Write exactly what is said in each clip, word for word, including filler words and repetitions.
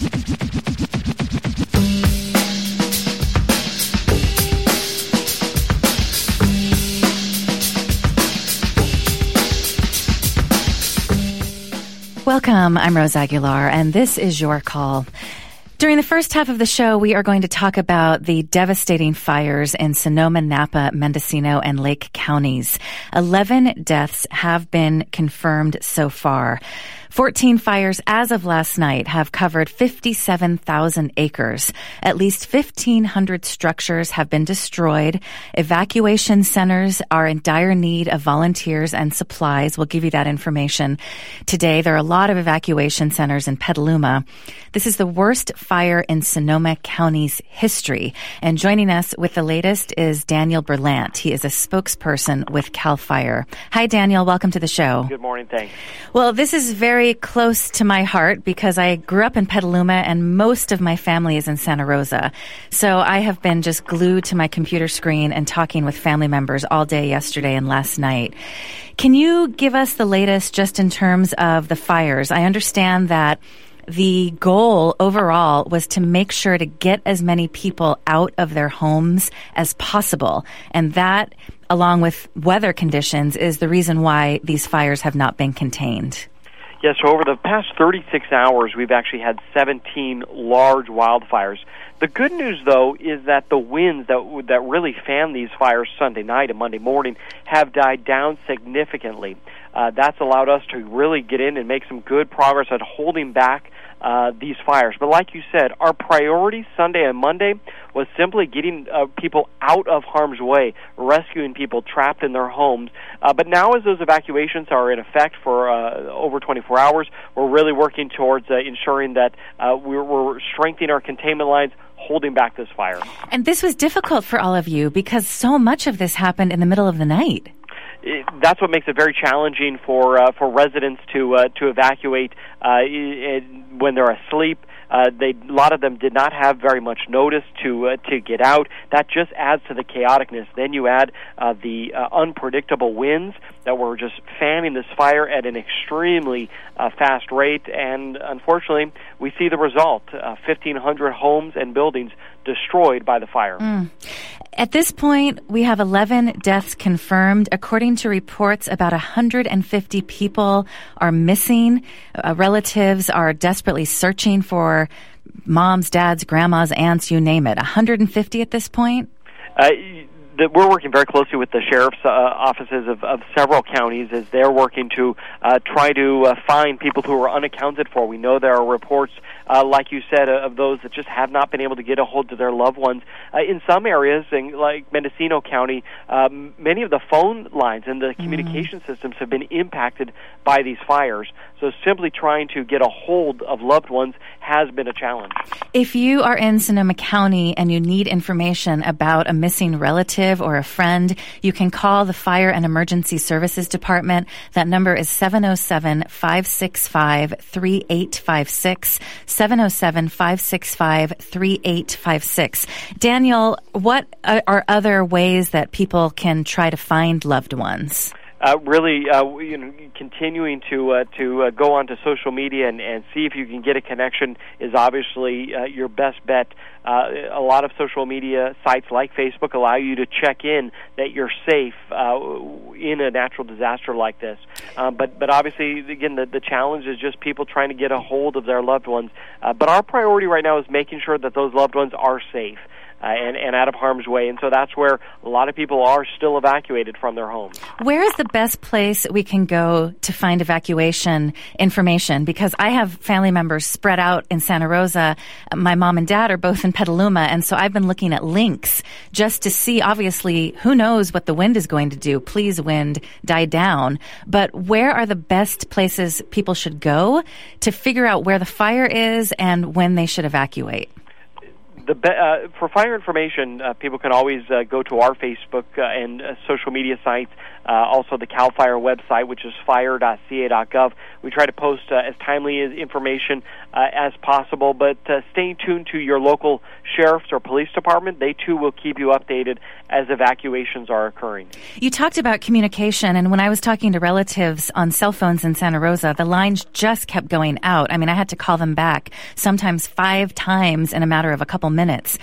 Welcome, I'm Rose Aguilar, and this is Your Call. During the first half of the show, we are going to talk about the devastating fires in Sonoma, Napa, Mendocino, and Lake counties. Eleven deaths have been confirmed so far. fourteen fires as of last night have covered fifty-seven thousand acres. At least fifteen hundred structures have been destroyed. Evacuation centers are in dire need of volunteers and supplies. We'll give you that information today. There are a lot of evacuation centers in Petaluma. This is the worst fire in Sonoma County's history. And joining us with the latest is Daniel Berlant. He is a spokesperson with CAL FIRE. Hi, Daniel. Welcome to the show. Good morning. Thanks. Well, this is very close to my heart because I grew up in Petaluma and most of my family is in Santa Rosa. So I have been just glued to my computer screen and talking with family members all day yesterday and last night. Can you give us the latest just in terms of the fires? I understand that the goal overall was to make sure to get as many people out of their homes as possible. And that, along with weather conditions, is the reason why these fires have not been contained. Yes, so over the past thirty-six hours, we've actually had seventeen large wildfires. The good news, though, is that the winds that that really fanned these fires Sunday night and Monday morning have died down significantly. Uh, that's allowed us to really get in and make some good progress at holding back uh, these fires. But like you said, our priority Sunday and Monday was simply getting uh, people out of harm's way, rescuing people trapped in their homes. Uh, but now as those evacuations are in effect for uh, over twenty-four hours, we're really working towards uh, ensuring that uh, we're, we're strengthening our containment lines, holding back this fire. And this was difficult for all of you because so much of this happened in the middle of the night. It, that's what makes it very challenging for uh, for residents to uh, to evacuate uh, it, when they're asleep. Uh, they, a lot of them did not have very much notice to uh, to get out. That just adds to the chaoticness. Then you add uh, the uh, unpredictable winds that were just fanning this fire at an extremely uh, fast rate, and unfortunately, we see the result: uh, fifteen hundred homes and buildings destroyed by the fire. Mm. At this point, we have eleven deaths confirmed. According to reports, about one hundred fifty people are missing. Uh, relatives are desperately searching for moms, dads, grandmas, aunts, you name it. one hundred fifty at this point? Uh, the, we're working very closely with the sheriff's uh, offices of, of several counties as they're working to uh, try to uh, find people who are unaccounted for. We know there are reports, uh, like you said, uh, of those that just have not been able to get a hold of their loved ones. Uh, in some areas, in, like Mendocino County, um, many of the phone lines and the mm. communication systems have been impacted by these fires. So simply trying to get a hold of loved ones has been a challenge. If you are in Sonoma County and you need information about a missing relative or a friend, you can call the Fire and Emergency Services Department. That number is seven oh seven, five six five, three eight five six, seven oh seven, five six five, three eight five six. Daniel, what are other ways that people can try to find loved ones? Uh, really, uh, you know, continuing to uh, to uh, go onto social media and, and see if you can get a connection is obviously uh, your best bet. Uh, a lot of social media sites like Facebook allow you to check in that you're safe uh, in a natural disaster like this. Uh, but but obviously, again, the, the challenge is just people trying to get a hold of their loved ones. Uh, but our priority right now is making sure that those loved ones are safe. Uh, and, and out of harm's way. And so that's where a lot of people are still evacuated from their homes. Where is the best place we can go to find evacuation information? Because I have family members spread out in Santa Rosa. My mom and dad are both in Petaluma. And so I've been looking at links just to see, obviously, who knows what the wind is going to do. Please, wind, die down. But where are the best places people should go to figure out where the fire is and when they should evacuate? The be- uh, for fire information, uh, people can always uh, go to our Facebook uh, and uh, social media sites. uh, also the CAL FIRE website, which is fire dot c a dot gov. We try to post uh, as timely as information uh, as possible, but uh, staying tuned to your local sheriff's or police department. They, too, will keep you updated as evacuations are occurring. You talked about communication, and when I was talking to relatives on cell phones in Santa Rosa, the lines just kept going out. I mean, I had to call them back sometimes five times in a matter of a couple minutes.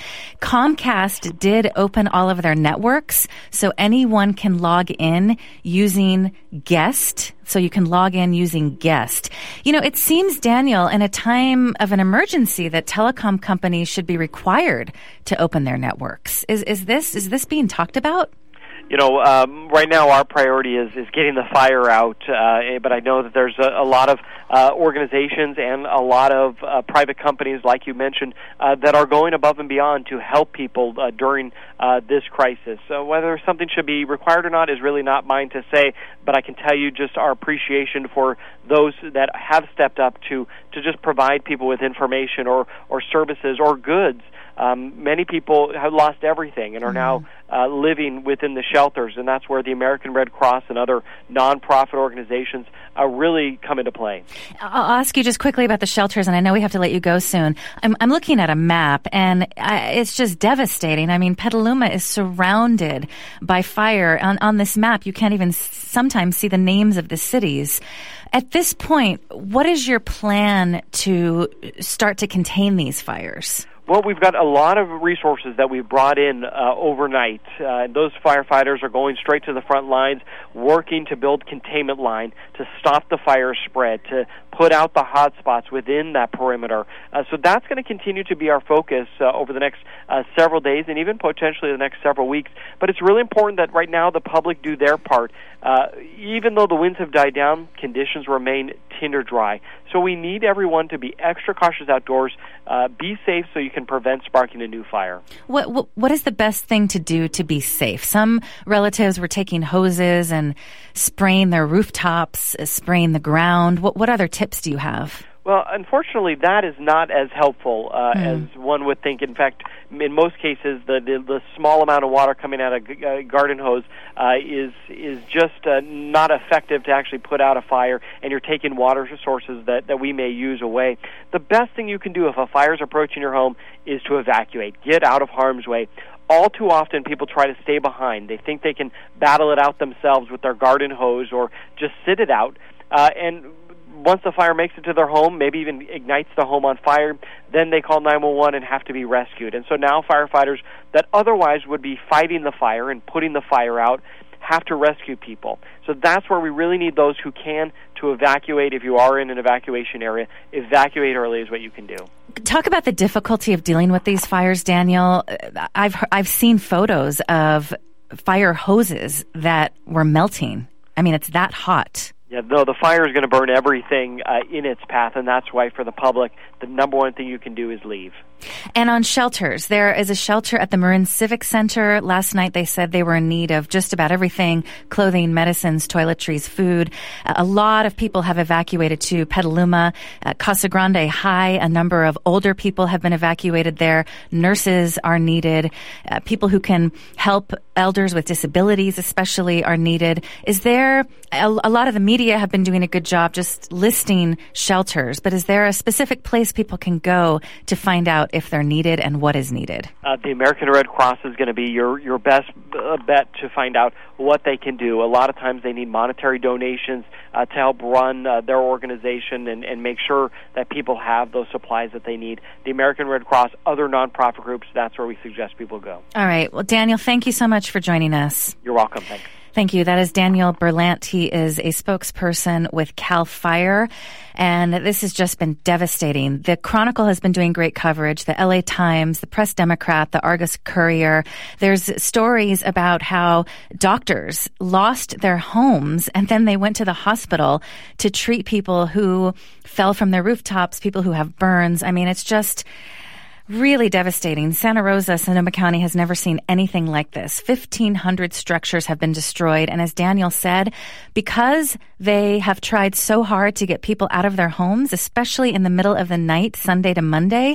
Comcast did open all of their networks, so anyone can log in using Guest. So you can log in using Guest. You know, it seems, Daniel, in a time of an emergency that telecom companies should be required to open their networks. Is is this is this being talked about? You know, um, right now our priority is, is getting the fire out, uh, but I know that there's a, a lot of uh, organizations and a lot of uh, private companies, like you mentioned, uh, that are going above and beyond to help people uh, during uh, this crisis. So whether something should be required or not is really not mine to say, but I can tell you just our appreciation for those that have stepped up to, to just provide people with information or, or services or goods. Um, many people have lost everything and are now uh, living within the shelters, and that's where the American Red Cross and other nonprofit organizations uh, really come into play. I'll ask you just quickly about the shelters, and I know we have to let you go soon. I'm, I'm looking at a map, and I, it's just devastating. I mean, Petaluma is surrounded by fire. On, on this map, you can't even sometimes see the names of the cities. At this point, what is your plan to start to contain these fires? Well, we've got a lot of resources that we've brought in uh, overnight. Uh, those firefighters are going straight to the front lines, working to build containment line to stop the fire spread, to put out the hot spots within that perimeter. Uh, so that's going to continue to be our focus uh, over the next uh, several days and even potentially the next several weeks. But it's really important that right now the public do their part. Uh, even though the winds have died down, conditions remain tinder dry. So we need everyone to be extra cautious outdoors, uh, be safe so you can prevent sparking a new fire. What, what What is the best thing to do to be safe? Some relatives were taking hoses and spraying their rooftops, uh, spraying the ground. What, what other tips do you have? Well, unfortunately, that is not as helpful uh, mm. as one would think. In fact, in most cases, the the, the small amount of water coming out of a garden hose uh, is is just uh, not effective to actually put out a fire, and you're taking water sources that, that we may use away. The best thing you can do if a fire is approaching your home is to evacuate. Get out of harm's way. All too often, people try to stay behind. They think they can battle it out themselves with their garden hose or just sit it out, uh, and once the fire makes it to their home, maybe even ignites the home on fire, then they call nine one one and have to be rescued. And so now firefighters that otherwise would be fighting the fire and putting the fire out have to rescue people. So that's where we really need those who can to evacuate. If you are in an evacuation area, evacuate early is what you can do. Talk about the difficulty of dealing with these fires, Daniel. I've I've seen photos of fire hoses that were melting. I mean, it's that hot. Yeah, no, the fire is going to burn everything uh, in its path, and that's why for the public, the number one thing you can do is leave. And on shelters, there is a shelter at the Marin Civic Center. Last night they said they were in need of just about everything: clothing, medicines, toiletries, food. A lot of people have evacuated to Petaluma. At Casa Grande High, a number of older people have been evacuated there. Nurses are needed. Uh, people who can help elders with disabilities especially are needed. Is there, a, a lot of the media have been doing a good job just listing shelters, but is there a specific place people can go to find out if they're needed and what is needed? Uh, the American Red Cross is going to be your, your best uh, bet to find out what they can do. A lot of times they need monetary donations uh, to help run uh, their organization and, and make sure that people have those supplies that they need. The American Red Cross, other nonprofit groups, that's where we suggest people go. All right. Well, Daniel, thank you so much for joining us. You're welcome. Thanks. Thank you. That is Daniel Berlant. He is a spokesperson with CAL FIRE, and this has just been devastating. The Chronicle has been doing great coverage. The L A Times, the Press Democrat, the Argus Courier. There's stories about how doctors lost their homes and then they went to the hospital to treat people who fell from their rooftops, people who have burns. I mean, it's just really devastating. Santa Rosa, Sonoma County has never seen anything like this. fifteen hundred structures have been destroyed. And as Daniel said, because they have tried so hard to get people out of their homes, especially in the middle of the night, Sunday to Monday,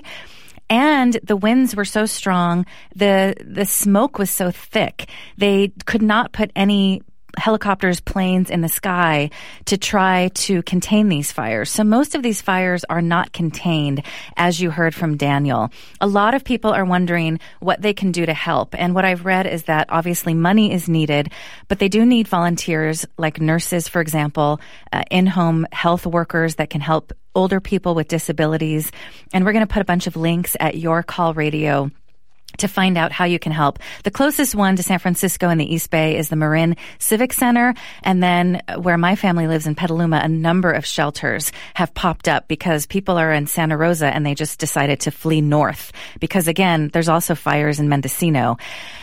and the winds were so strong, the the smoke was so thick, they could not put any helicopters, planes in the sky to try to contain these fires. So most of these fires are not contained, as you heard from Daniel. A lot of people are wondering what they can do to help. And what I've read is that obviously money is needed, but they do need volunteers like nurses, for example, uh, in-home health workers that can help older people with disabilities. And we're going to put a bunch of links at Your Call Radio to find out how you can help. The closest one to San Francisco in the East Bay is the Marin Civic Center. And then where my family lives in Petaluma, a number of shelters have popped up because people are in Santa Rosa and they just decided to flee north. Because again, there's also fires in Mendocino.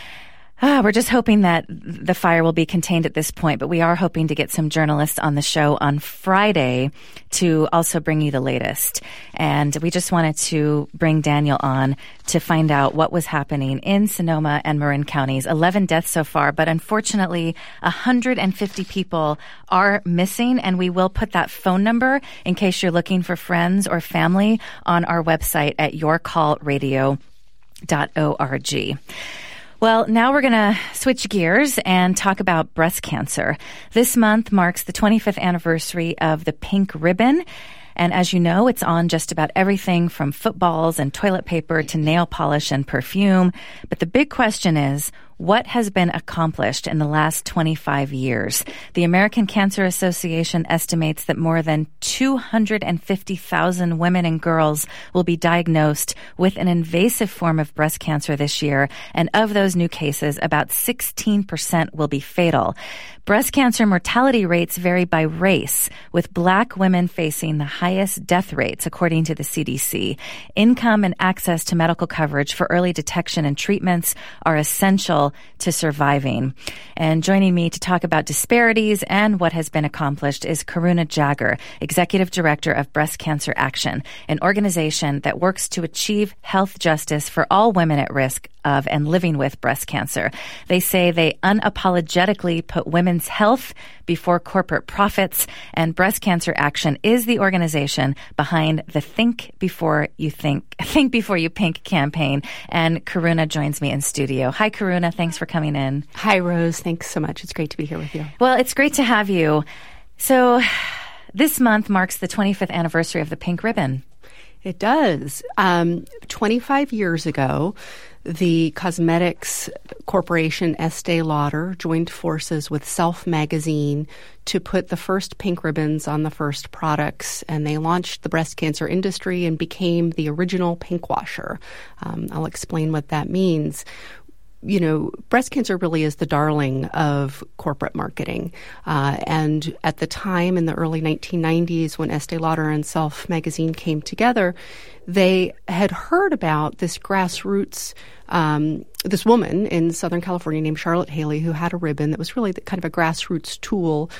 Ah, we're just hoping that the fire will be contained at this point, but we are hoping to get some journalists on the show on Friday to also bring you the latest. And we just wanted to bring Daniel on to find out what was happening in Sonoma and Marin counties. eleven deaths so far, but unfortunately, one hundred fifty people are missing, and we will put that phone number in case you're looking for friends or family on our website at your call radio dot org. Well, now we're going to switch gears and talk about breast cancer. This month marks the twenty-fifth anniversary of the pink ribbon. And as you know, it's on just about everything from footballs and toilet paper to nail polish and perfume. But the big question is, what has been accomplished in the last twenty-five years? The American Cancer Association estimates that more than two hundred fifty thousand women and girls will be diagnosed with an invasive form of breast cancer this year. And of those new cases, about sixteen percent will be fatal. Breast cancer mortality rates vary by race, with Black women facing the highest death rates, according to the C D C. Income and access to medical coverage for early detection and treatments are essential to surviving. And joining me to talk about disparities and what has been accomplished is Karuna Jagger, Executive Director of Breast Cancer Action, an organization that works to achieve health justice for all women at risk of and living with breast cancer. They say they unapologetically put women's health before corporate profits, and Breast Cancer Action is the organization behind the Think Before You Think, Think Before You Pink campaign. And Karuna joins me in studio. Hi, Karuna. Thanks for coming in. Hi, Rose. Thanks so much. It's great to be here with you. Well, it's great to have you. So this month marks the twenty-fifth anniversary of the pink ribbon. It does. Um, twenty-five years ago, the cosmetics corporation Estee Lauder joined forces with Self magazine to put the first pink ribbons on the first products, and they launched the breast cancer industry and became the original pink washer. Um, I'll explain what that means. You know, breast cancer really is the darling of corporate marketing. Uh, and at the time in the early nineteen nineties, when Estee Lauder and Self magazine came together, they had heard about this grassroots, um, this woman in Southern California named Charlotte Haley, who had a ribbon that was really the, kind of a grassroots tool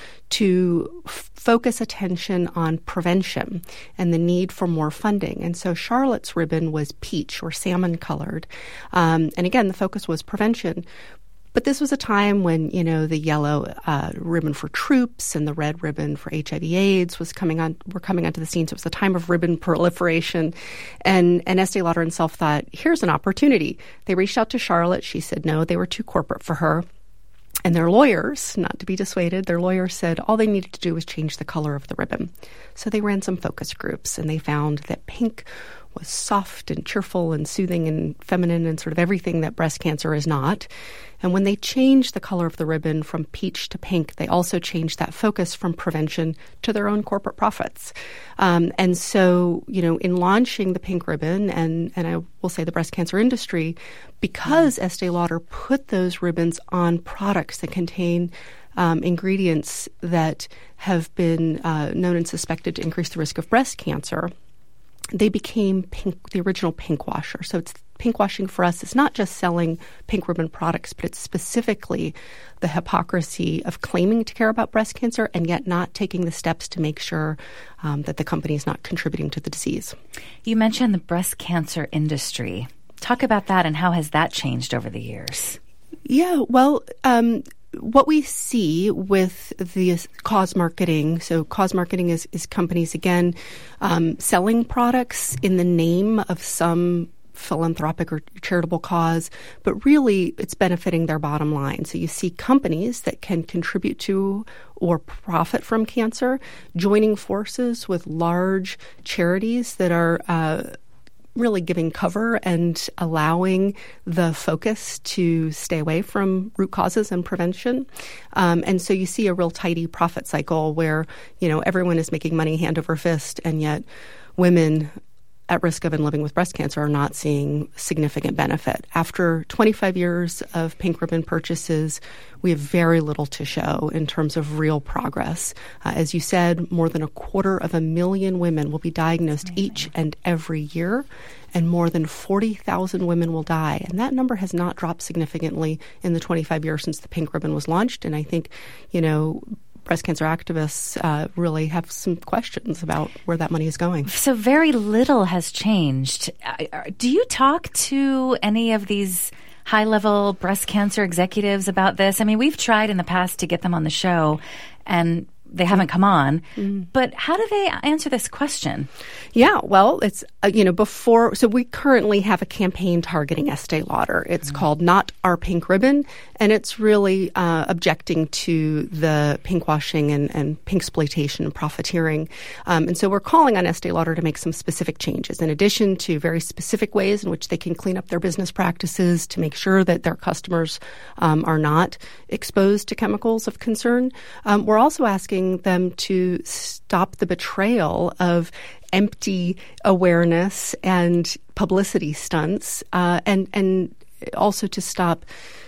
to f- focus attention on prevention and the need for more funding. And so Charlotte's ribbon was peach or salmon colored. Um, and again, the focus was prevention. But this was a time when, you know, the yellow uh, ribbon for troops and the red ribbon for H I V AIDS was coming on, were coming onto the scene. So it was the time of ribbon proliferation. And, and Estee Lauder and Self thought, here's an opportunity. They reached out to Charlotte. She said no, they were too corporate for her. And their lawyers, not to be dissuaded, their lawyers said all they needed to do was change the color of the ribbon. So they ran some focus groups, and they found that pink was soft and cheerful and soothing and feminine and sort of everything that breast cancer is not. And when they changed the color of the ribbon from peach to pink, they also changed that focus from prevention to their own corporate profits. Um, and so, you know, in launching the pink ribbon, and, and I will say the breast cancer industry, because mm. Estee Lauder put those ribbons on products that contain Um, ingredients that have been uh, known and suspected to increase the risk of breast cancer, they became pink, the original pink washer. So it's pink washing for us is not just selling pink ribbon products, but it's specifically the hypocrisy of claiming to care about breast cancer and yet not taking the steps to make sure um, that the company is not contributing to the disease. You mentioned the breast cancer industry. Talk about that, and how has that changed over the years? Yeah, well, um, what we see with the cause marketing, so cause marketing is, is companies, again, um, selling products in the name of some philanthropic or charitable cause, but really it's benefiting their bottom line. So you see companies that can contribute to or profit from cancer joining forces with large charities that are uh, really giving cover and allowing the focus to stay away from root causes and prevention. Um, and so you see a real tidy profit cycle where, you know, everyone is making money hand over fist, and yet women at risk of and living with breast cancer are not seeing significant benefit. After twenty-five years of pink ribbon purchases, we have very little to show in terms of real progress. Uh, as you said, more than a quarter of a million women will be diagnosed Amazing. each and every year, and more than forty thousand women will die. And that number has not dropped significantly in the twenty-five years since the pink ribbon was launched. And I think, you know, breast cancer activists uh, really have some questions about where that money is going. So very little has changed. Do you talk to any of these high-level breast cancer executives about this? I mean, we've tried in the past to get them on the show, and they haven't come on. Mm. But how do they answer this question? Yeah, well, it's, uh, you know, before, so we currently have a campaign targeting Estee Lauder. It's mm. called Not Our Pink Ribbon, and it's really uh, objecting to the pinkwashing and, and pinksploitation and profiteering. Um, and so we're calling on Estee Lauder to make some specific changes, in addition to very specific ways in which they can clean up their business practices to make sure that their customers um, are not exposed to chemicals of concern. Um, we're also asking them to stop the betrayal of empty awareness and publicity stunts, uh, and and also to stop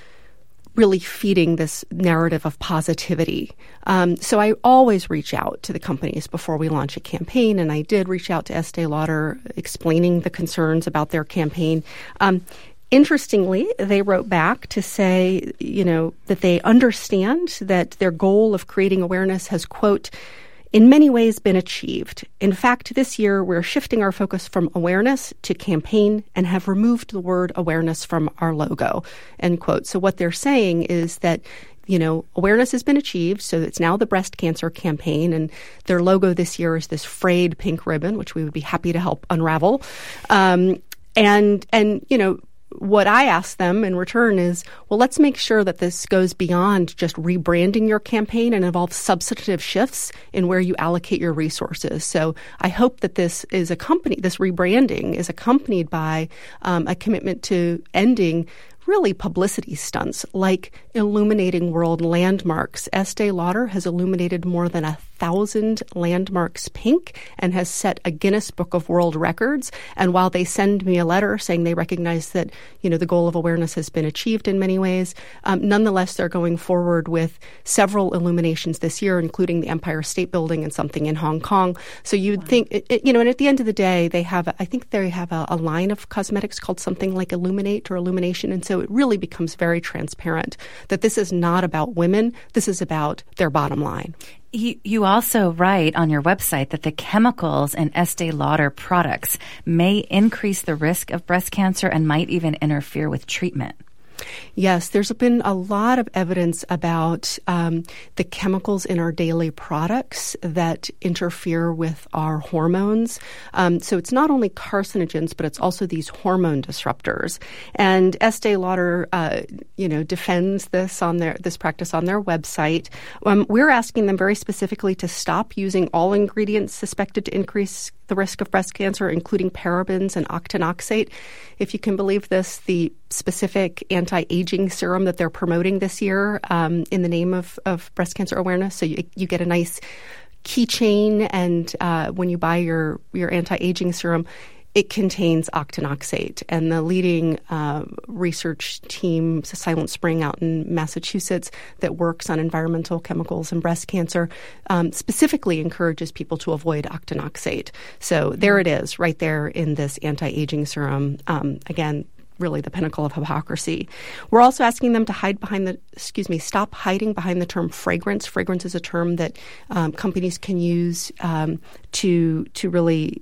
really feeding this narrative of positivity. Um, so I always reach out to the companies before we launch a campaign, and I did reach out to Estee Lauder explaining the concerns about their campaign. Um, Interestingly, they wrote back to say, you know, that they understand that their goal of creating awareness has, quote, in many ways been achieved. In fact, this year, we're shifting our focus from awareness to campaign and have removed the word awareness from our logo, end quote. So what they're saying is that, you know, awareness has been achieved, so it's now the breast cancer campaign, and their logo this year is this frayed pink ribbon, which we would be happy to help unravel. Um, and, and, you know, what I ask them in return is, well, let's make sure that this goes beyond just rebranding your campaign and involves substantive shifts in where you allocate your resources. So I hope that this is accompanied, this rebranding is accompanied by um, a commitment to ending really publicity stunts like illuminating world landmarks. Estee Lauder has illuminated more than a thousand landmarks pink and has set a Guinness Book of World Records. And while they send me a letter saying they recognize that, you know, the goal of awareness has been achieved in many ways, um, nonetheless, they're going forward with several illuminations this year, including the Empire State Building and something in Hong Kong. So you'd wow. think, it, it, you know, and at the end of the day, they have, I think they have a, a line of cosmetics called something like Illuminate or Illumination. And so it really becomes very transparent that this is not about women. This is about their bottom line. You, you also write on your website that the chemicals in Estee Lauder products may increase the risk of breast cancer and might even interfere with treatment. Yes, there's been a lot of evidence about um, the chemicals in our daily products that interfere with our hormones. Um, so it's not only carcinogens, but it's also these hormone disruptors. And Estee Lauder, uh, you know, defends this on their this practice on their website. Um, we're asking them very specifically to stop using all ingredients suspected to increase the risk of breast cancer, including parabens and octinoxate. If you can believe this, the specific anti-aging serum that they're promoting this year um, in the name of, of breast cancer awareness. So you, you get a nice keychain, and uh, when you buy your, your anti-aging serum, it contains octinoxate. And the leading uh, research team, Silent Spring out in Massachusetts, that works on environmental chemicals and breast cancer, um, specifically encourages people to avoid octinoxate. So there it is, right there in this anti-aging serum. Um, again, really the pinnacle of hypocrisy. We're also asking them to hide behind the, excuse me, stop hiding behind the term fragrance. Fragrance is a term that um, companies can use um, to to really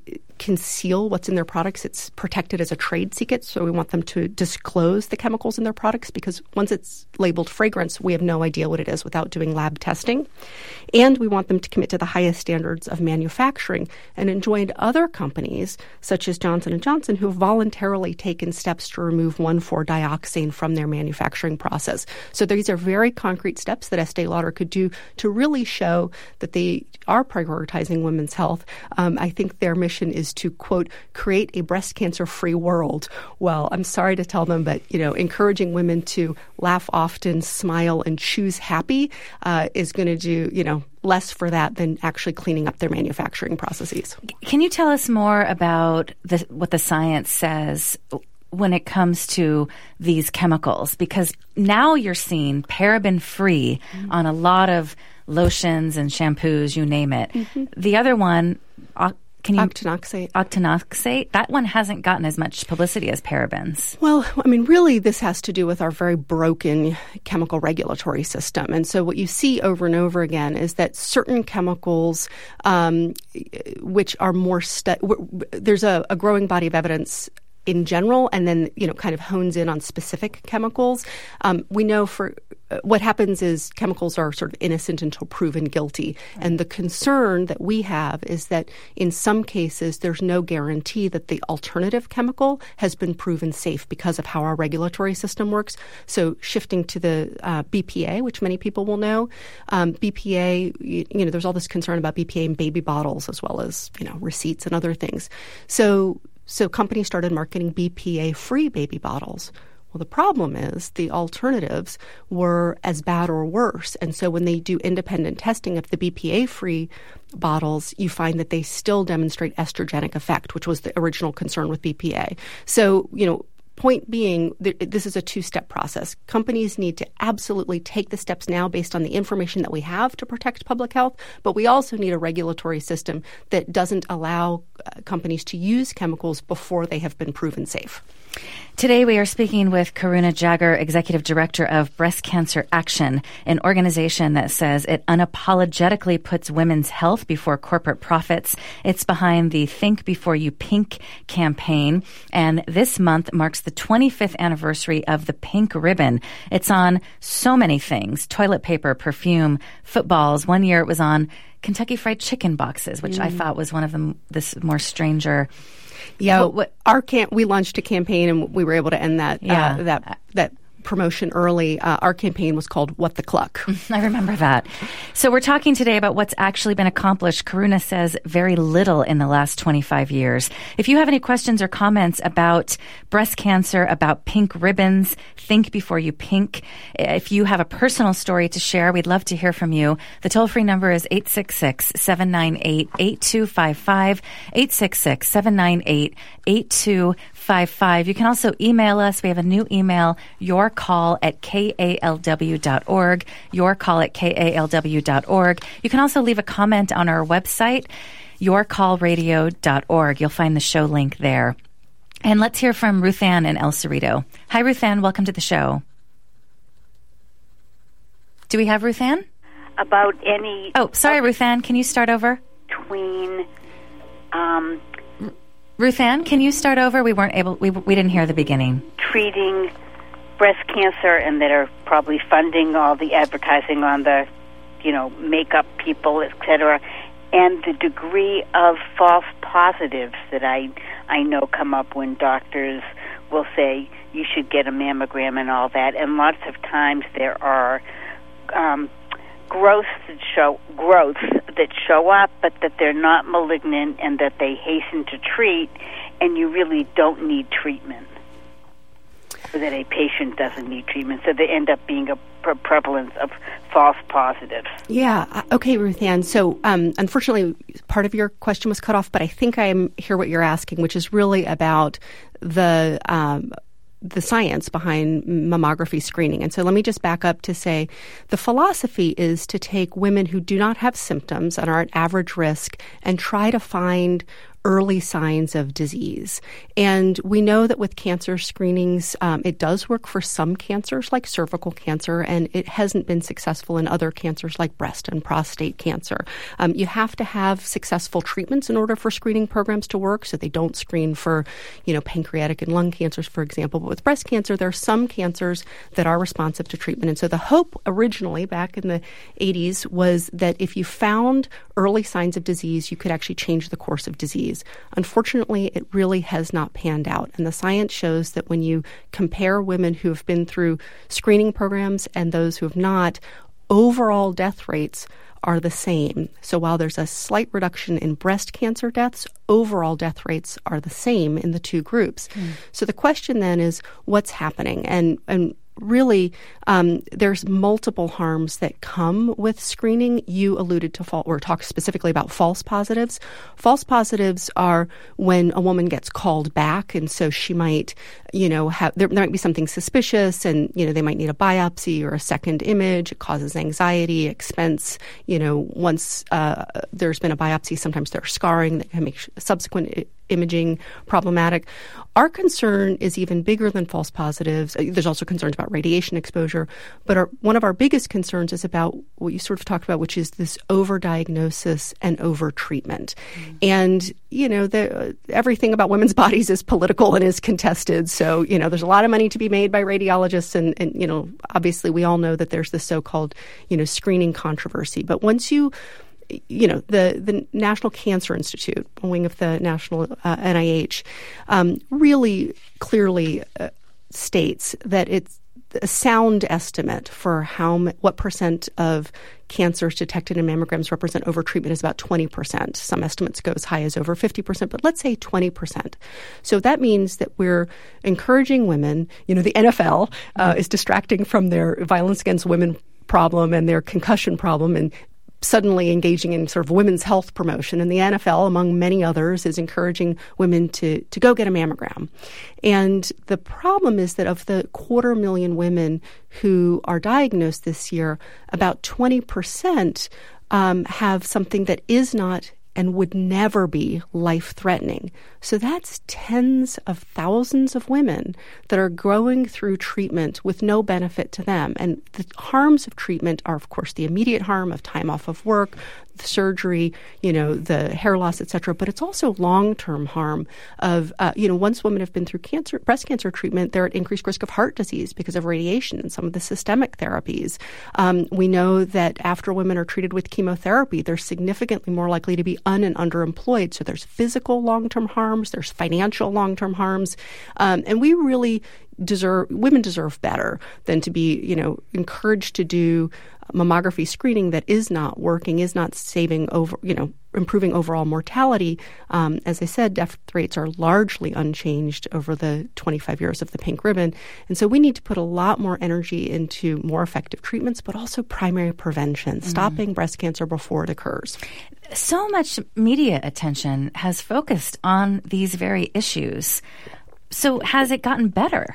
conceal what's in their products. It's protected as a trade secret, so we want them to disclose the chemicals in their products because once it's labeled fragrance, we have no idea what it is without doing lab testing. And we want them to commit to the highest standards of manufacturing and enjoin other companies, such as Johnson and Johnson, who have voluntarily taken steps to remove one four dioxane from their manufacturing process. So these are very concrete steps that Estee Lauder could do to really show that they are prioritizing women's health. Um, I think their mission is to, quote, create a breast cancer-free world. Well, I'm sorry to tell them, but, you know, encouraging women to laugh often, smile, and choose happy uh, is going to do, you know, less for that than actually cleaning up their manufacturing processes. Can you tell us more about the, what the science says when it comes to these chemicals? Because now you're seeing paraben-free mm-hmm. on a lot of lotions and shampoos, you name it. Mm-hmm. The other one, uh, can you octinoxate. Octinoxate, that one hasn't gotten as much publicity as parabens. Well, I mean, really, this has to do with our very broken chemical regulatory system. And so what you see over and over again is that certain chemicals, um, which are more stu- w- there's a, a growing body of evidence in general, and then, you know, kind of hones in on specific chemicals. Um, we know for uh, what happens is chemicals are sort of innocent until proven guilty. Right. And the concern that we have is that in some cases, there's no guarantee that the alternative chemical has been proven safe because of how our regulatory system works. So shifting to the uh, B P A, which many people will know, um, B P A, you, you know, there's all this concern about B P A in baby bottles as well as, you know, receipts and other things. So So companies started marketing B P A-free baby bottles. Well, the problem is the alternatives were as bad or worse. And so when they do independent testing of the B P A-free bottles, you find that they still demonstrate estrogenic effect, which was the original concern with B P A. So, you know, point being, this is a two-step process. Companies need to absolutely take the steps now based on the information that we have to protect public health, but we also need a regulatory system that doesn't allow uh, companies to use chemicals before they have been proven safe. Today we are speaking with Karuna Jaggar, Executive Director of Breast Cancer Action, an organization that says it unapologetically puts women's health before corporate profits. It's behind the Think Before You Pink campaign, and this month marks the twenty-fifth anniversary of the Pink Ribbon. It's on so many things: toilet paper, perfume, footballs. One year it was on Kentucky Fried Chicken boxes, which mm. I thought was one of the this more stranger. Yeah, what, what, our camp, we launched a campaign and we were able to end that yeah. uh, that that promotion early. Uh, our campaign was called What the Cluck. I remember that. So we're talking today about what's actually been accomplished. Karuna says very little in the last twenty-five years. If you have any questions or comments about breast cancer, about pink ribbons, Think Before You Pink. If you have a personal story to share, we'd love to hear from you. The toll-free number is eight six six, seven nine eight, eight two five five, eight six six, seven nine eight, eight two five five. You can also email us. We have a new email, your call at K A L W dot org, your call at K A L W dot org. You can also leave a comment on our website, your call radio dot org. You'll find the show link there. And let's hear from Ruth Ann in El Cerrito. Hi, Ruth Ann. Welcome to the show. Do we have Ruth Ann? About any... Oh, sorry, Ruth Ann. Can you start over? Between... Um, Ruth Ann, can you start over? We weren't able... We, we didn't hear the beginning. Treating breast cancer, and that are probably funding all the advertising on the, you know, makeup people, et cetera, and the degree of false positives that I I know come up when doctors will say you should get a mammogram and all that, and lots of times there are um, growths that show growths that show up, but that they're not malignant and that they hasten to treat, and you really don't need treatment. Or that a patient doesn't need treatment, so they end up being a pre- prevalence of false positives. Yeah. Okay, Ruth Ann. So, um, unfortunately, part of your question was cut off, but I think I hear what you're asking, which is really about the um, the science behind mammography screening. And so let me just back up to say the philosophy is to take women who do not have symptoms and are at average risk and try to find early signs of disease. And we know that with cancer screenings, um, it does work for some cancers like cervical cancer, and it hasn't been successful in other cancers like breast and prostate cancer. Um, you have to have successful treatments in order for screening programs to work, so they don't screen for, you know, pancreatic and lung cancers, for example. But with breast cancer, there are some cancers that are responsive to treatment. And so the hope originally back in the eighties was that if you found early signs of disease, you could actually change the course of disease. Unfortunately, it really has not panned out. And the science shows that when you compare women who have been through screening programs and those who have not, overall death rates are the same. So while there's a slight reduction in breast cancer deaths, overall death rates are the same in the two groups. Mm. So the question then is, what's happening? And and really, um, there's multiple harms that come with screening. You alluded to, fal- or talked specifically about false positives. False positives are when a woman gets called back, and so she might, you know, have there, there might be something suspicious, and you know they might need a biopsy or a second image. It causes anxiety, expense. You know, once uh, there's been a biopsy, sometimes there's scarring that can make subsequent I- imaging problematic. Our concern is even bigger than false positives. There's also concerns about radiation exposure, but our, one of our biggest concerns is about what you sort of talked about, which is this overdiagnosis and overtreatment. Mm. And, you know, the, everything about women's bodies is political and is contested. So, you know, there's a lot of money to be made by radiologists. And, and you know, obviously we all know that there's this so-called, you know, screening controversy. But once you You know, the, the National Cancer Institute, a wing of the national uh, N I H, um, really clearly uh, states that it's a sound estimate for how what percent of cancers detected in mammograms represent overtreatment is about twenty percent. Some estimates go as high as over fifty percent, but let's say twenty percent. So that means that we're encouraging women, you know, the N F L uh, is distracting from their violence against women problem and their concussion problem and suddenly engaging in sort of women's health promotion. And the N F L, among many others, is encouraging women to, to go get a mammogram. And the problem is that of the quarter million women who are diagnosed this year, about twenty percent um, have something that is not and would never be life-threatening. So that's tens of thousands of women that are going through treatment with no benefit to them. And the harms of treatment are, of course, the immediate harm of time off of work, the surgery, you know, the hair loss, et cetera. But it's also long-term harm of, uh, you know, once women have been through cancer, breast cancer treatment, they're at increased risk of heart disease because of radiation and some of the systemic therapies. Um, we know that after women are treated with chemotherapy, they're significantly more likely to be un- and underemployed. So there's physical long-term harms, there's financial long-term harms. Um, and we really deserve, women deserve better than to be, you know, encouraged to do mammography screening that is not working, is not saving over, you know, improving overall mortality. Um, as I said, death rates are largely unchanged over the twenty-five years of the pink ribbon. And so we need to put a lot more energy into more effective treatments, but also primary prevention, mm-hmm. stopping breast cancer before it occurs. So much media attention has focused on these very issues. So has it gotten better?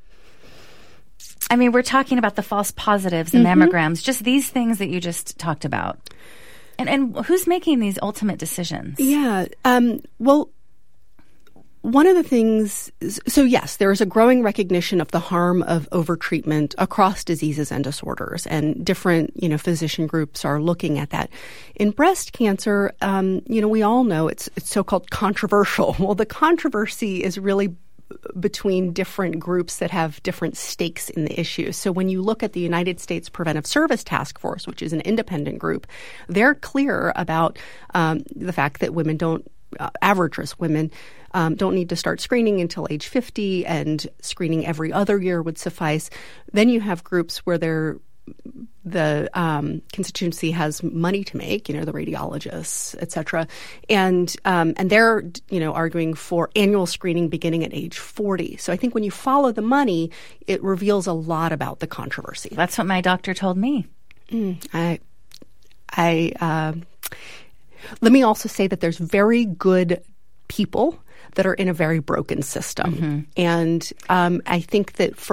I mean, we're talking about the false positives, the mm-hmm. mammograms, just these things that you just talked about. And and who's making these ultimate decisions? Yeah. Um, well, one of the things is, so yes, there is a growing recognition of the harm of overtreatment across diseases and disorders, and different, you know, physician groups are looking at that. In breast cancer, um, you know, we all know it's it's so-called controversial. Well, the controversy is really between different groups that have different stakes in the issue. So when you look at the United States Preventive Service Task Force, which is an independent group, they're clear about um, the fact that women don't, uh, average risk women, um, don't need to start screening until age fifty, and screening every other year would suffice. Then you have groups where they're the um, constituency has money to make, you know, the radiologists, et cetera. And um, and they're, you know, arguing for annual screening beginning at age forty. So I think when you follow the money, it reveals a lot about the controversy. That's what my doctor told me. Mm, I, I, uh, let me also say that there's very good people that are in a very broken system. Mm-hmm. And um, I think that for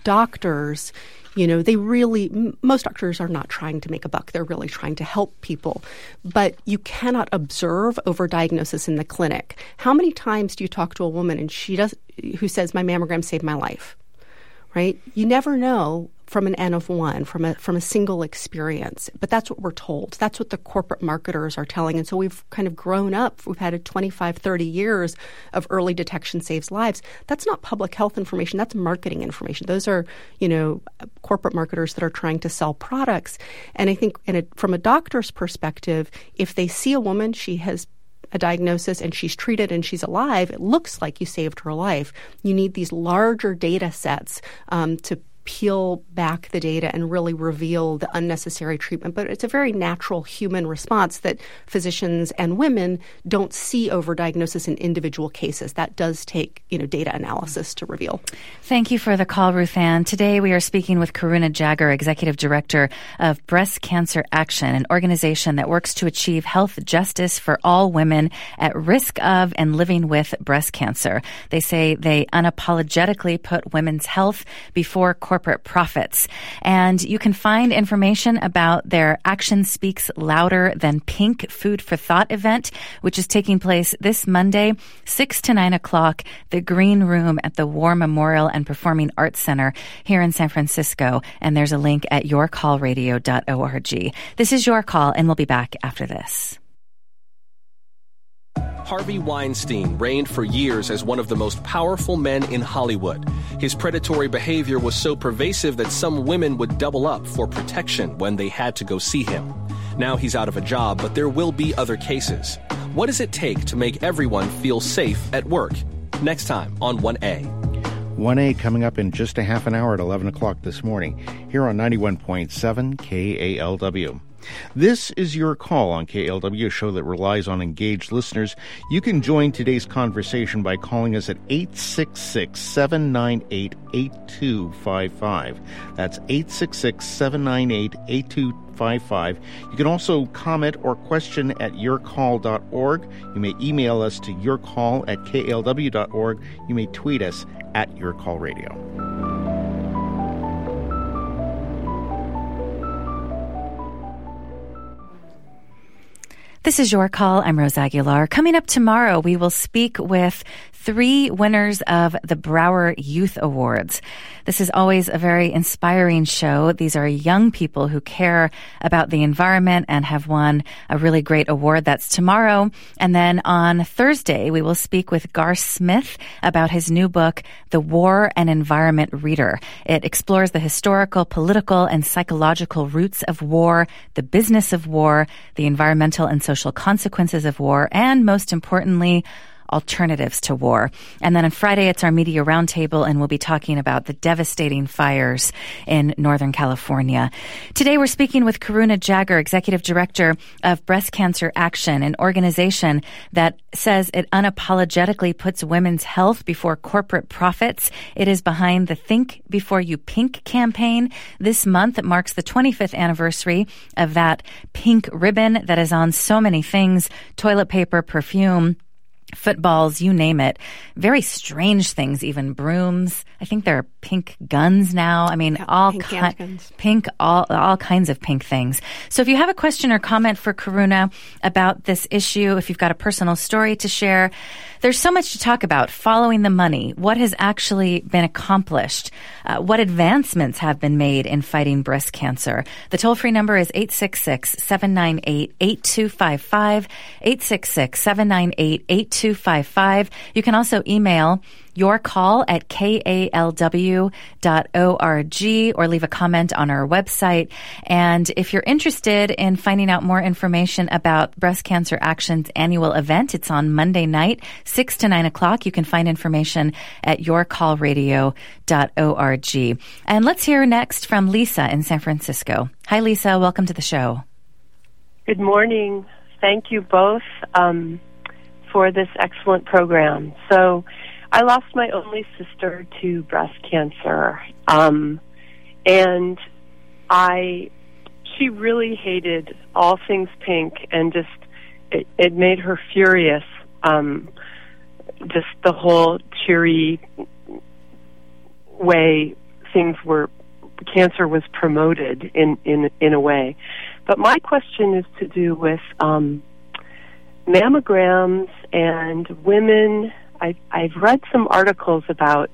doctors, you know, they really, most doctors are not trying to make a buck. They're really trying to help people. But you cannot observe overdiagnosis in the clinic. How many times do you talk to a woman and she does, who says, my mammogram saved my life, right? You never know from an N of one, from a from a single experience. But that's what we're told. That's what the corporate marketers are telling. And so we've kind of grown up. We've had a twenty-five, thirty years of early detection saves lives. That's not public health information. That's marketing information. Those are, you know, corporate marketers that are trying to sell products. And I think in a, from a doctor's perspective, if they see a woman, she has a diagnosis and she's treated and she's alive, it looks like you saved her life. You need these larger data sets um, to peel back the data and really reveal the unnecessary treatment. But it's a very natural human response that physicians and women don't see overdiagnosis in individual cases. That does take, you know, data analysis to reveal. Thank you for the call, Ruth Ann. Today we are speaking with Karuna Jaggar, Executive Director of Breast Cancer Action, an organization that works to achieve health justice for all women at risk of and living with breast cancer. They say they unapologetically put women's health before corporate corporate profits. And you can find information about their Action Speaks Louder Than Pink Food for Thought event, which is taking place this Monday, six to nine o'clock, the Green Room at the War Memorial and Performing Arts Center here in San Francisco. And there's a link at your call radio dot org. This is Your Call, and we'll be back after this. Harvey Weinstein reigned for years as one of the most powerful men in Hollywood. His predatory behavior was so pervasive that some women would double up for protection when they had to go see him. Now he's out of a job, but there will be other cases. What does it take to make everyone feel safe at work? Next time on one A. one A coming up in just a half an hour at eleven o'clock this morning here on ninety-one point seven K A L W. This is Your Call on K A L W, a show that relies on engaged listeners. You can join today's conversation by calling us at eight six six, seven nine eight, eight two five five. That's eight six six, seven nine eight, eight two five five. You can also comment or question at your call dot org. You may email us to yourcall at K A L W dot org. You may tweet us at YourCallRadio. This is Your Call. I'm Rose Aguilar. Coming up tomorrow, we will speak with three winners of the Brower Youth Awards. This is always a very inspiring show. These are young people who care about the environment and have won a really great award. That's tomorrow. And then on Thursday, we will speak with Gar Smith about his new book, The War and Environment Reader. It explores the historical, political, and psychological roots of war, the business of war, the environmental and social consequences of war, and most importantly, alternatives to war. And then on Friday, it's our Media Roundtable, and we'll be talking about the devastating fires in Northern California. Today, we're speaking with Karuna Jaggar, Executive Director of Breast Cancer Action, an organization that says it unapologetically puts women's health before corporate profits. It is behind the Think Before You Pink campaign. This month marks the twenty-fifth anniversary of that pink ribbon that is on so many things, toilet paper, perfume, footballs, you name it. Very strange things, even brooms. I think there are pink guns now. I mean, yeah, all pink, ki- pink, all all kinds of pink things. So if you have a question or comment for Karuna about this issue, if you've got a personal story to share, there's so much to talk about. Following the money, what has actually been accomplished, uh, what advancements have been made in fighting breast cancer. The toll-free number is eight six six, seven nine eight, eight two five five, eight six six, seven nine eight, eight two five five. You can also email your call at K A L W dot org or leave a comment on our website. And if you're interested in finding out more information about Breast Cancer Action's annual event, it's on Monday night, six to nine o'clock. You can find information at your call radio dot org. And let's hear next from Lisa in San Francisco. Hi, Lisa. Welcome to the show. Good morning. Thank you both um, for this excellent program. So, I lost my only sister to breast cancer, um, and I, she really hated all things pink, and just it, it made her furious. Um, just the whole cheery way things were, cancer was promoted in, in, in a way. But my question is to do with um, mammograms and women. I, I've read some articles about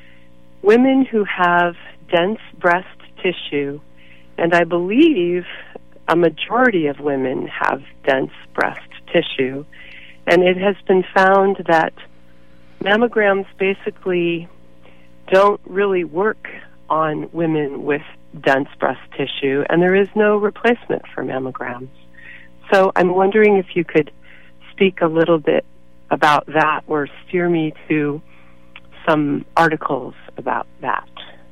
women who have dense breast tissue, and I believe a majority of women have dense breast tissue. And it has been found that mammograms basically don't really work on women with dense breast tissue, and there is no replacement for mammograms. So I'm wondering if you could speak a little bit about that or steer me to some articles about that.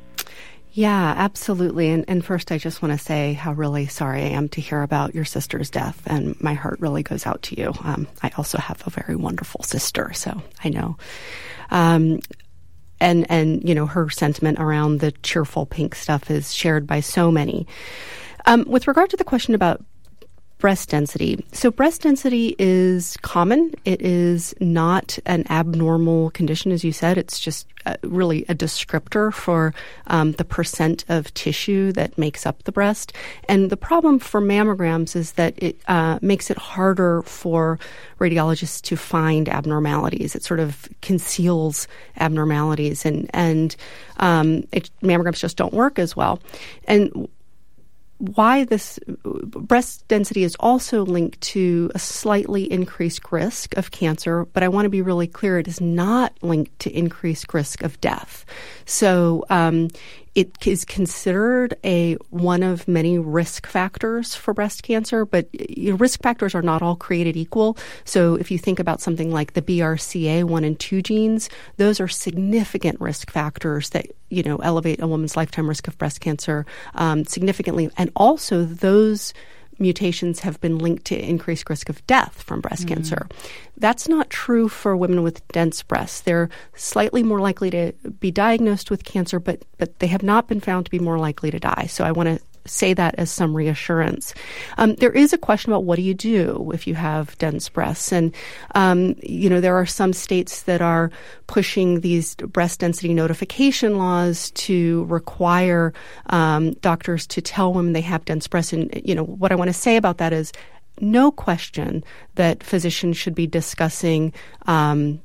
Yeah, absolutely. And, and first, I just want to say how really sorry I am to hear about your sister's death, and my heart really goes out to you. Um, I also have a very wonderful sister, so I know. Um, and, and, you know, her sentiment around the cheerful pink stuff is shared by so many. Um, with regard to the question about breast density. So breast density is common. It is not an abnormal condition, as you said. It's just uh, really a descriptor for um, the percent of tissue that makes up the breast. And the problem for mammograms is that it uh, makes it harder for radiologists to find abnormalities. It sort of conceals abnormalities, and, and um, it, mammograms just don't work as well. And why this breast density is also linked to a slightly increased risk of cancer, but I want to be really clear, it is not linked to increased risk of death. So um, it is considered a one of many risk factors for breast cancer, but you know, risk factors are not all created equal. So if you think about something like the B R C A one and two genes, those are significant risk factors that you know elevate a woman's lifetime risk of breast cancer um, significantly, and also those mutations have been linked to increased risk of death from breast mm. cancer. That's not true for women with dense breasts. They're slightly more likely to be diagnosed with cancer, but but they have not been found to be more likely to die. So I want to say that as some reassurance. Um, there is a question about what do you do if you have dense breasts? And, um, you know, there are some states that are pushing these breast density notification laws to require um, doctors to tell women they have dense breasts. And, you know, what I want to say about that is no question that physicians should be discussing um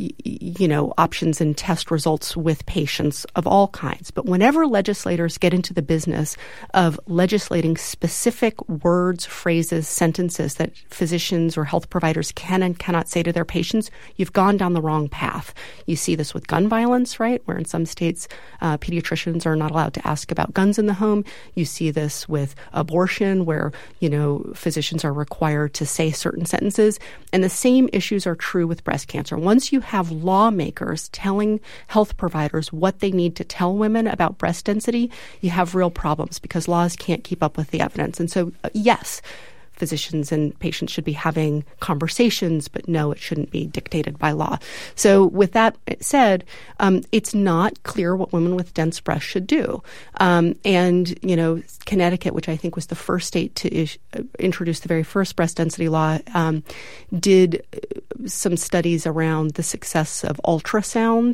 you know, options and test results with patients of all kinds. But whenever legislators get into the business of legislating specific words, phrases, sentences that physicians or health providers can and cannot say to their patients, you've gone down the wrong path. You see this with gun violence, right, where in some states uh, pediatricians are not allowed to ask about guns in the home. You see this with abortion, where, you know, physicians are required to say certain sentences. And the same issues are true with breast cancer. Once you have lawmakers telling health providers what they need to tell women about breast density, you have real problems because laws can't keep up with the evidence. And so, uh, yes, physicians and patients should be having conversations, but no, it shouldn't be dictated by law. So with that said, um, it's not clear what women with dense breasts should do. Um, and, you know, Connecticut, which I think was the first state to ish, uh, introduce the very first breast density law, um, did some studies around the success of ultrasound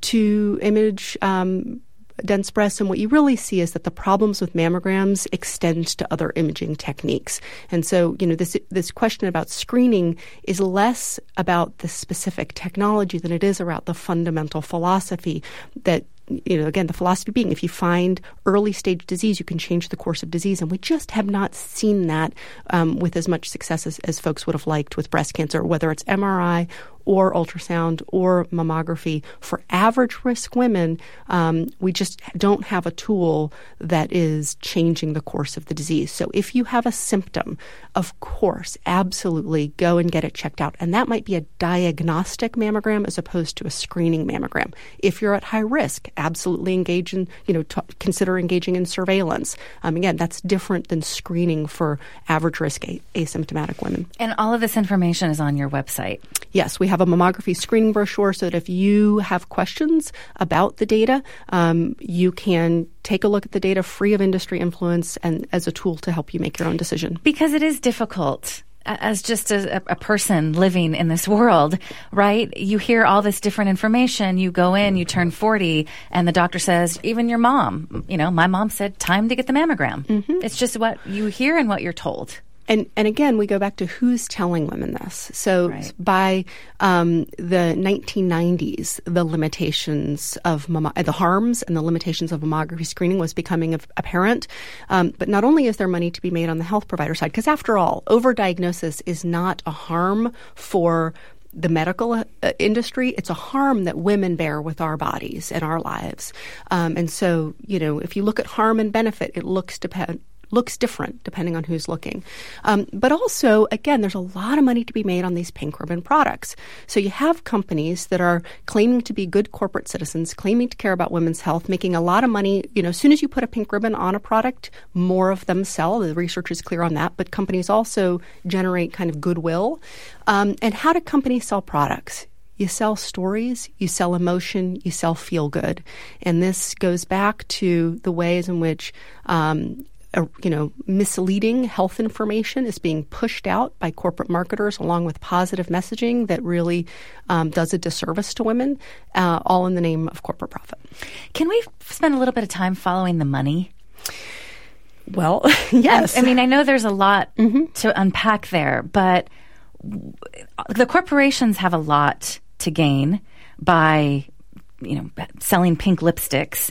to image um dense breasts, and what you really see is that the problems with mammograms extend to other imaging techniques. And so, you know, this this question about screening is less about the specific technology than it is about the fundamental philosophy that, you know, again, the philosophy being if you find early stage disease, you can change the course of disease. And we just have not seen that um, with as much success as, as folks would have liked with breast cancer, whether it's M R I or ultrasound or mammography. For average risk women, um, we just don't have a tool that is changing the course of the disease. So if you have a symptom, of course, absolutely go and get it checked out. And that might be a diagnostic mammogram as opposed to a screening mammogram. If you're at high risk, absolutely engage in, you know, t- consider engaging in surveillance. Um, again, that's different than screening for average risk a- asymptomatic women. And all of this information is on your website. Yes, we have a mammography screening brochure so that if you have questions about the data, um, you can take a look at the data free of industry influence and as a tool to help you make your own decision. Because it is difficult as just a, a person living in this world, right? You hear all this different information. You go in, you turn forty, and the doctor says, even your mom, you know, my mom said, time to get the mammogram. Mm-hmm. It's just what you hear and what you're told. And and again, we go back to who's telling women this. So right. by um, the nineteen nineties, the limitations of mammo- the harms and the limitations of mammography screening was becoming apparent. Um, but not only is there money to be made on the health provider side, because after all, overdiagnosis is not a harm for the medical uh, industry. It's a harm that women bear with our bodies and our lives. Um, and so, you know, if you look at harm and benefit, it looks depend. looks different depending on who's looking. Um, but also, again, there's a lot of money to be made on these pink ribbon products. So you have companies that are claiming to be good corporate citizens, claiming to care about women's health, making a lot of money. You know, as soon as you put a pink ribbon on a product, more of them sell. The research is clear on that. But companies also generate kind of goodwill. Um, and how do companies sell products? You sell stories, you sell emotion, you sell feel good. And this goes back to the ways in which um, Uh, you know, misleading health information is being pushed out by corporate marketers along with positive messaging that really um, does a disservice to women, uh, all in the name of corporate profit. Can we spend a little bit of time following the money? Well, yes. I, I mean, I know there's a lot mm-hmm. to unpack there, but the corporations have a lot to gain by, you know, selling pink lipsticks.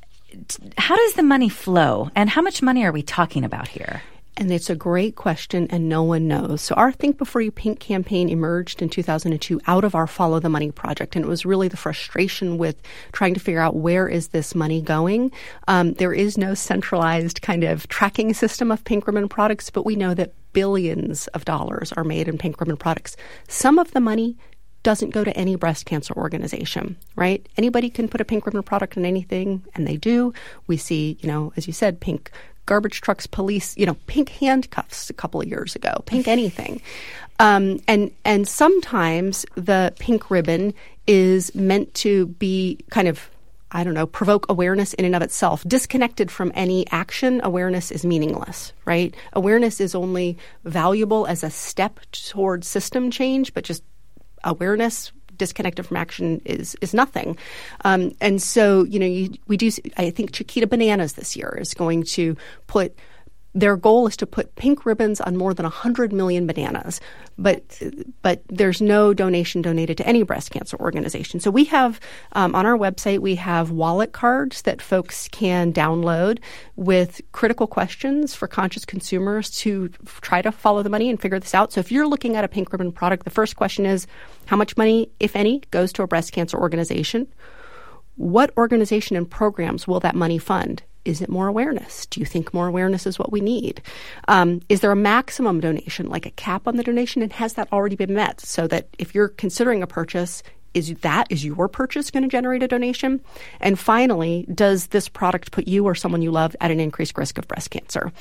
How does the money flow, and how much money are we talking about here? And it's a great question, and no one knows. So our Think Before You Pink campaign emerged in two thousand two out of our Follow the Money project, and it was really the frustration with trying to figure out where is this money going. Um, there is no centralized kind of tracking system of pink ribbon products, but we know that billions of dollars are made in pink ribbon products. Some of the money doesn't go to any breast cancer organization, right? Anybody can put a pink ribbon product on anything, and they do. We see, you know, as you said, pink garbage trucks, police, you know, pink handcuffs a couple of years ago, pink anything. Um, and and sometimes the pink ribbon is meant to be kind of, I don't know, provoke awareness in and of itself. Disconnected from any action, awareness is meaningless, right? Awareness is only valuable as a step towards system change, but just awareness disconnected from action is is nothing. Um, and so, you know, you, we do, I think Chiquita Bananas this year is going to put, their goal is to put pink ribbons on more than one hundred million bananas. But but there's no donation donated to any breast cancer organization. So we have, um, on our website, we have wallet cards that folks can download with critical questions for conscious consumers to f- try to follow the money and figure this out. So if you're looking at a pink ribbon product, the first question is, how much money, if any, goes to a breast cancer organization? What organization and programs will that money fund? Is it more awareness? Do you think more awareness is what we need? Um, is there a maximum donation, like a cap on the donation, and has that already been met? So that if you're considering a purchase, is that, is your purchase going to generate a donation? And finally, does this product put you or someone you love at an increased risk of breast cancer?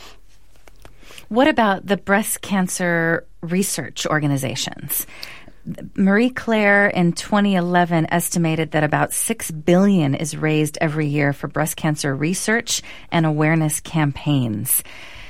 What about the breast cancer research organizations? Marie Claire in twenty eleven estimated that about six billion dollars is raised every year for breast cancer research and awareness campaigns.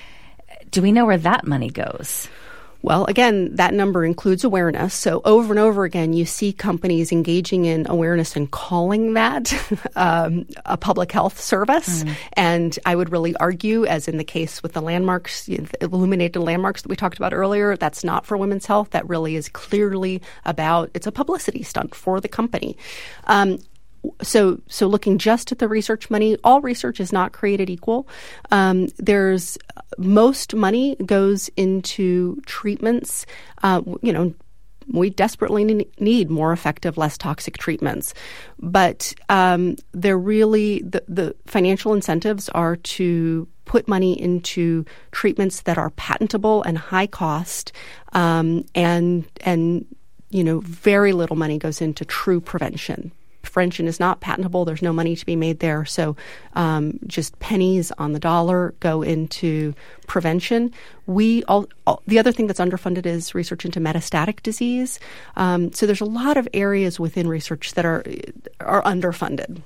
Do we know where that money goes? Well, again, that number includes awareness. So over and over again, you see companies engaging in awareness and calling that um, a public health service. Mm. And I would really argue, as in the case with the landmarks, the illuminated landmarks that we talked about earlier, that's not for women's health. That really is clearly about, it's a publicity stunt for the company. Um, So, so looking just at the research money, all research is not created equal. Um, there's most money goes into treatments. Uh, you know, we desperately need more effective, less toxic treatments, but um, they're really the, the financial incentives are to put money into treatments that are patentable and high cost, um, and and you know, very little money goes into true prevention. Prevention is not patentable. There's no money to be made there. So um, just pennies on the dollar go into prevention. We all, all, the other thing that's underfunded is research into metastatic disease. Um, so there's a lot of areas within research that are are underfunded.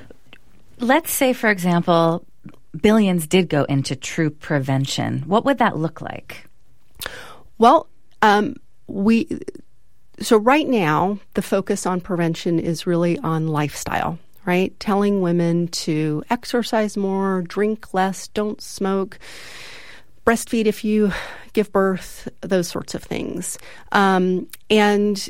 Let's say, for example, billions did go into true prevention. What would that look like? Well, Um, we so right now the focus on prevention is really on lifestyle, right? Telling women to exercise more, drink less, don't smoke, breastfeed if you give birth, those sorts of things. Um, and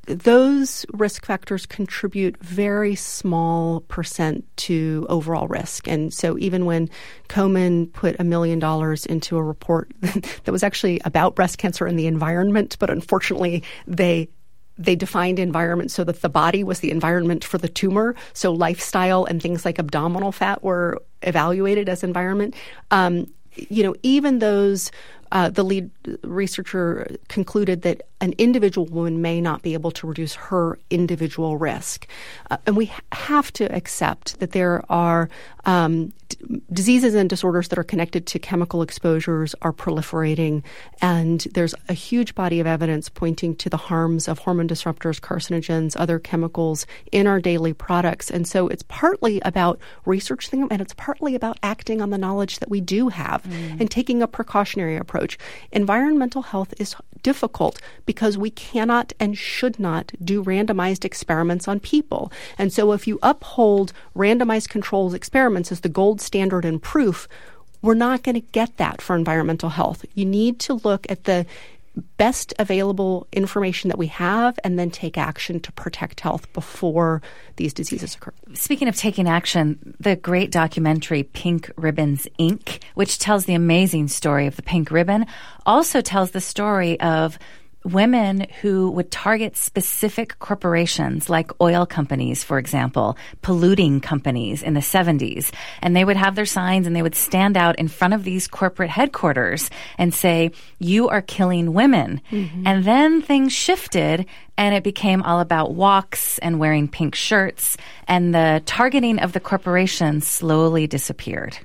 those risk factors contribute very small percent to overall risk. And so even when Komen put a million dollars into a report that was actually about breast cancer and the environment, but unfortunately they They defined environment so that the body was the environment for the tumor. So lifestyle and things like abdominal fat were evaluated as environment. Um, you know, even those, uh, the lead researcher concluded that an individual woman may not be able to reduce her individual risk. Uh, and we have to accept that there are um, d- diseases and disorders that are connected to chemical exposures are proliferating. And there's a huge body of evidence pointing to the harms of hormone disruptors, carcinogens, other chemicals in our daily products. And so it's partly about researching them, and it's partly about acting on the knowledge that we do have mm. and taking a precautionary approach. Environmental health is difficult because we cannot and should not do randomized experiments on people. And so if you uphold randomized controls experiments as the gold standard and proof, we're not going to get that for environmental health. You need to look at the best available information that we have and then take action to protect health before these diseases occur. Speaking of taking action, the great documentary Pink Ribbons, Incorporated, which tells the amazing story of the pink ribbon, also tells the story of women who would target specific corporations like oil companies, for example, polluting companies in the seventies. And they would have their signs and they would stand out in front of these corporate headquarters and say, you are killing women. Mm-hmm. And then things shifted and it became all about walks and wearing pink shirts, and the targeting of the corporations slowly disappeared.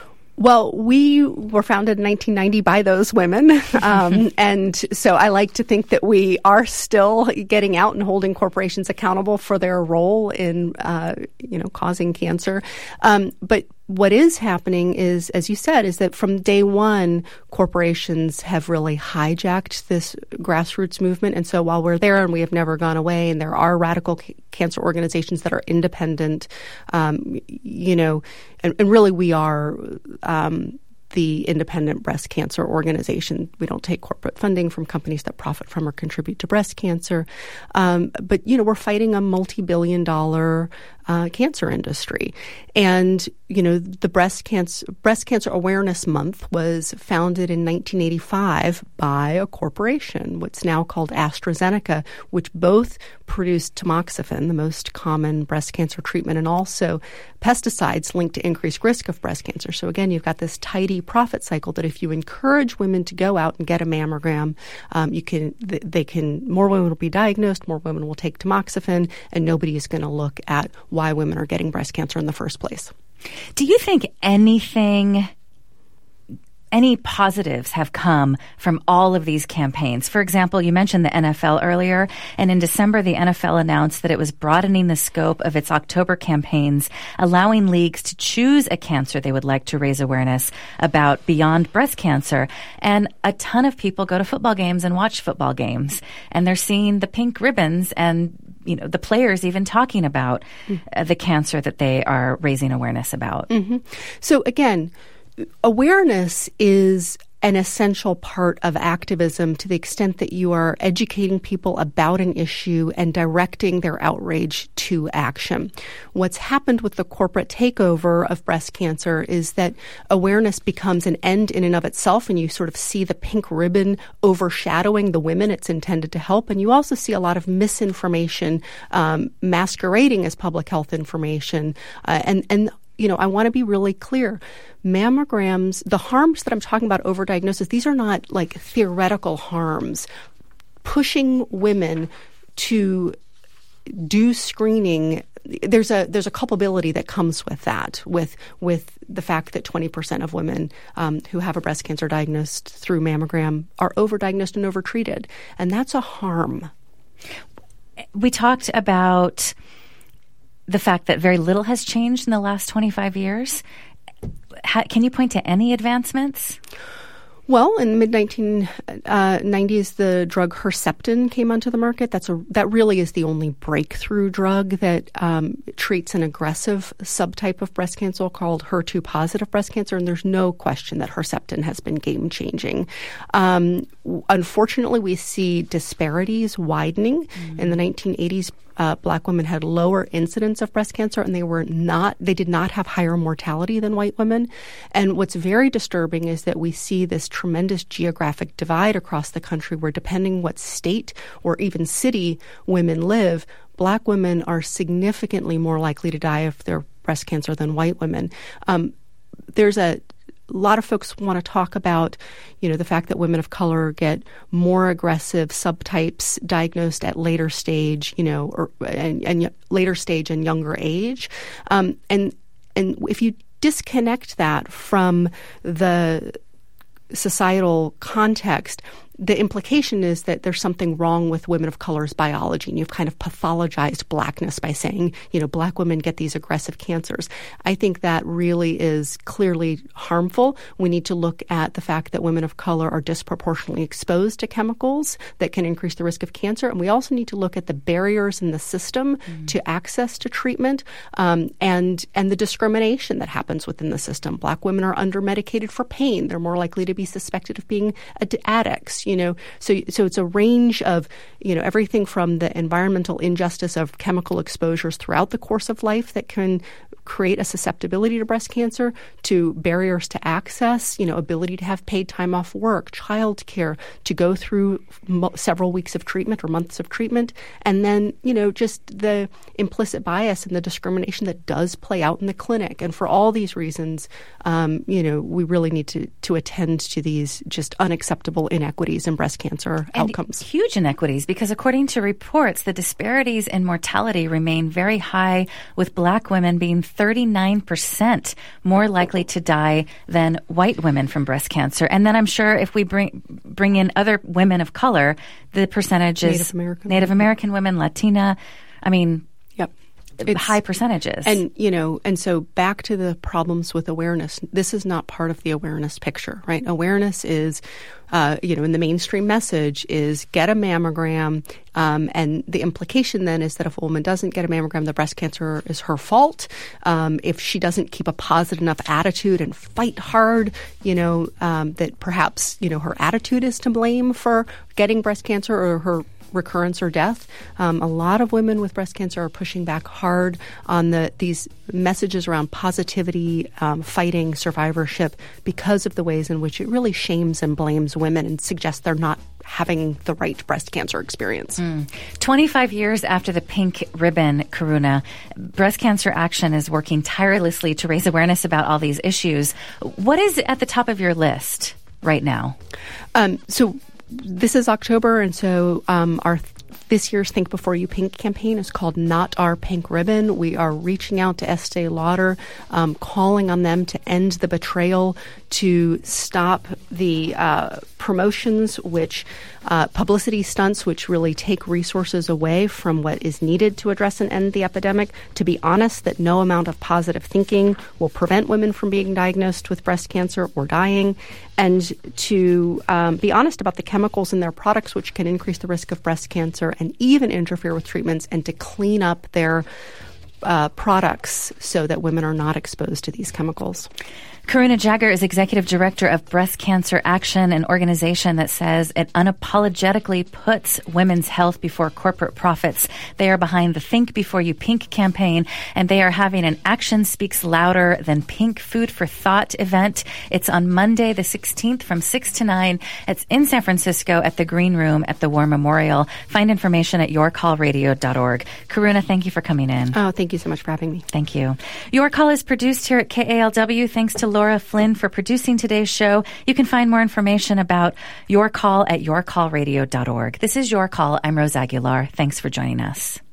Well, we were founded in nineteen ninety by those women. Um, and so I like to think that we are still getting out and holding corporations accountable for their role in, uh, you know, causing cancer. Um, but what is happening is, as you said, is that from day one, corporations have really hijacked this grassroots movement. And so while we're there and we have never gone away, and there are radical c- cancer organizations that are independent, um, you know, and, and really we are um, the independent breast cancer organization. We don't take corporate funding from companies that profit from or contribute to breast cancer. Um, but, you know, we're fighting a multi-billion dollar uh, cancer industry. And, you know, the Breast Cancer Breast Cancer Awareness Month was founded in nineteen eighty-five by a corporation, what's now called AstraZeneca, which both produced tamoxifen, the most common breast cancer treatment, and also pesticides linked to increased risk of breast cancer. So again, you've got this tidy profit cycle that if you encourage women to go out and get a mammogram, um, you can they can more women will be diagnosed, more women will take tamoxifen, and nobody is going to look at why women are getting breast cancer in the first place. Do you think anything, any positives have come from all of these campaigns? For example, you mentioned the N F L earlier, and in December, the N F L announced that it was broadening the scope of its October campaigns, allowing leagues to choose a cancer they would like to raise awareness about beyond breast cancer. And a ton of people go to football games and watch football games, and they're seeing the pink ribbons and, you know, the players even talking about uh, the cancer that they are raising awareness about. Mm-hmm. So again, awareness is an essential part of activism to the extent that you are educating people about an issue and directing their outrage to action. What's happened with the corporate takeover of breast cancer is that awareness becomes an end in and of itself, and you sort of see the pink ribbon overshadowing the women it's intended to help. And you also see a lot of misinformation um, masquerading as public health information. Uh, and, and You know, I want to be really clear. Mammograms, the harms that I'm talking about, overdiagnosis, these are not like theoretical harms. Pushing women to do screening, there's a there's a culpability that comes with that, with with the fact that twenty percent of women um, who have a breast cancer diagnosed through mammogram are overdiagnosed and overtreated, and that's a harm. We talked about the fact that very little has changed in the last twenty-five years. How, can you point to any advancements? Well, in the mid nineteen nineties, the drug Herceptin came onto the market. That's a that really is the only breakthrough drug that um, treats an aggressive subtype of breast cancer called H E R two positive breast cancer, and there's no question that Herceptin has been game-changing. Um, unfortunately, we see disparities widening. Mm-hmm. In the nineteen eighties, Uh, black women had lower incidence of breast cancer, and they were not, they did not have higher mortality than white women. And what's very disturbing is that we see this tremendous geographic divide across the country where, depending what state or even city women live, black women are significantly more likely to die of their breast cancer than white women. Um, there's a A lot of folks want to talk about, you know, the fact that women of color get more aggressive subtypes diagnosed at later stage, you know, or and, and later stage and younger age, um, and and if you disconnect that from the societal context, the implication is that there's something wrong with women of color's biology, and you've kind of pathologized blackness by saying, you know, black women get these aggressive cancers. I think that really is clearly harmful. We need to look at the fact that women of color are disproportionately exposed to chemicals that can increase the risk of cancer, and we also need to look at the barriers in the system mm-hmm. to access to treatment um, and and the discrimination that happens within the system. Black women are under-medicated for pain. They're more likely to be suspected of being ad- addicts. You know, so so it's a range of, you know, everything from the environmental injustice of chemical exposures throughout the course of life that can create a susceptibility to breast cancer, to barriers to access, you know, ability to have paid time off work, child care, to go through mo- several weeks of treatment or months of treatment, and then, you know, just the implicit bias and the discrimination that does play out in the clinic. And for all these reasons, um, you know, we really need to, to attend to these just unacceptable inequities in breast cancer and outcomes. Huge inequities, because according to reports, the disparities in mortality remain very high, with black women being thirty-nine percent more likely to die than white women from breast cancer. And then I'm sure if we bring bring in other women of color, the percentage is Native American, Native American women, Latina. I mean, yep. It's, high percentages. And, you know, and so back to the problems with awareness. This is not part of the awareness picture, right? Awareness is, uh, you know, in the mainstream message is get a mammogram. Um, and the implication then is that if a woman doesn't get a mammogram, the breast cancer is her fault. Um, if she doesn't keep a positive enough attitude and fight hard, you know, um, that perhaps, you know, her attitude is to blame for getting breast cancer or her recurrence or death. Um, a lot of women with breast cancer are pushing back hard on the these messages around positivity, um, fighting, survivorship, because of the ways in which it really shames and blames women and suggests they're not having the right breast cancer experience. Mm. twenty-five years after the pink ribbon, Karuna, Breast Cancer Action is working tirelessly to raise awareness about all these issues. What is at the top of your list right now? Um, so This is October, and so um, our th- this year's Think Before You Pink campaign is called Not Our Pink Ribbon. We are reaching out to Estee Lauder, um, calling on them to end the betrayal, to stop the uh, promotions, which uh, publicity stunts, which really take resources away from what is needed to address and end the epidemic, to be honest that no amount of positive thinking will prevent women from being diagnosed with breast cancer or dying, and to um, be honest about the chemicals in their products which can increase the risk of breast cancer and even interfere with treatments, and to clean up their uh, products so that women are not exposed to these chemicals. Karuna Jagger is Executive Director of Breast Cancer Action, an organization that says it unapologetically puts women's health before corporate profits. They are behind the Think Before You Pink campaign, and they are having an Action Speaks Louder Than Pink Food for Thought event. It's on Monday the sixteenth from six to nine. It's in San Francisco at the Green Room at the War Memorial. Find information at your call radio dot org. Karuna, thank you for coming in. Oh, thank you so much for having me. Thank you. Your Call is produced here at K A L W. Thanks to Laura Flynn for producing today's show. You can find more information about Your Call at your call radio dot org. This is Your Call. I'm Rose Aguilar. Thanks for joining us.